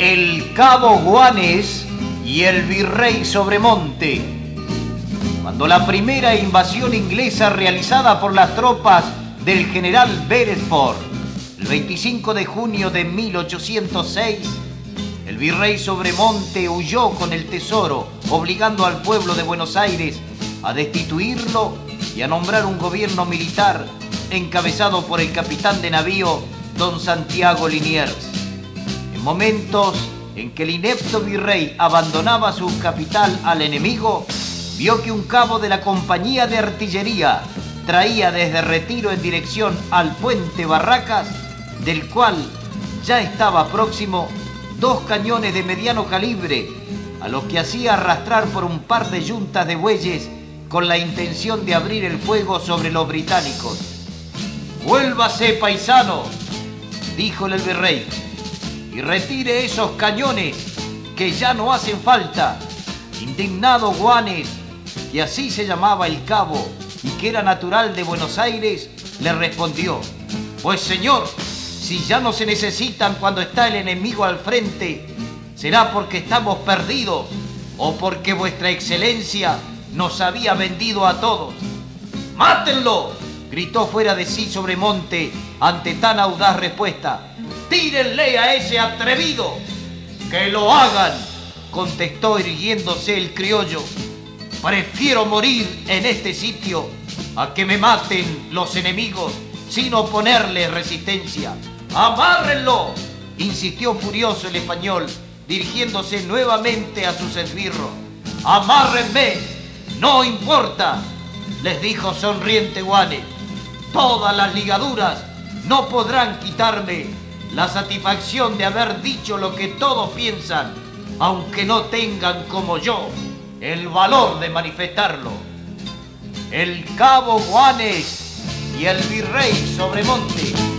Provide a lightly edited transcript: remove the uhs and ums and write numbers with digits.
El cabo Guanes y el virrey Sobremonte. Cuando la primera invasión inglesa realizada por las tropas del general Beresford, el 25 de junio de 1806, el virrey Sobremonte huyó con el tesoro, obligando al pueblo de Buenos Aires a destituirlo y a nombrar un gobierno militar encabezado por el capitán de navío don Santiago Liniers. En momentos en que el inepto virrey abandonaba su capital al enemigo, vio que un cabo de la compañía de artillería traía desde Retiro en dirección al puente Barracas, del cual ya estaba próximo 2 cañones de mediano calibre, a los que hacía arrastrar por un par de yuntas de bueyes con la intención de abrir el fuego sobre los británicos. «Vuélvase, paisano», díjole el virrey, «y retire esos cañones que ya no hacen falta». Indignado Guanes, que así se llamaba el cabo y que era natural de Buenos Aires, le respondió: «Pues señor, si ya no se necesitan cuando está el enemigo al frente, será porque estamos perdidos o porque vuestra excelencia nos había vendido a todos». «¡Mátenlo!», gritó fuera de sí Sobremonte ante tan audaz respuesta. «¡Tírenle a ese atrevido!». «¡Que lo hagan!», contestó irguiéndose el criollo. «Prefiero morir en este sitio a que me maten los enemigos sin oponerle resistencia». «¡Amárrenlo!», insistió furioso el español, dirigiéndose nuevamente a sus esbirros. «¡Amárrenme! ¡No importa!», les dijo sonriente Guanes. «Todas las ligaduras no podrán quitarme la satisfacción de haber dicho lo que todos piensan, aunque no tengan como yo el valor de manifestarlo». El cabo Guanes y el virrey Sobremonte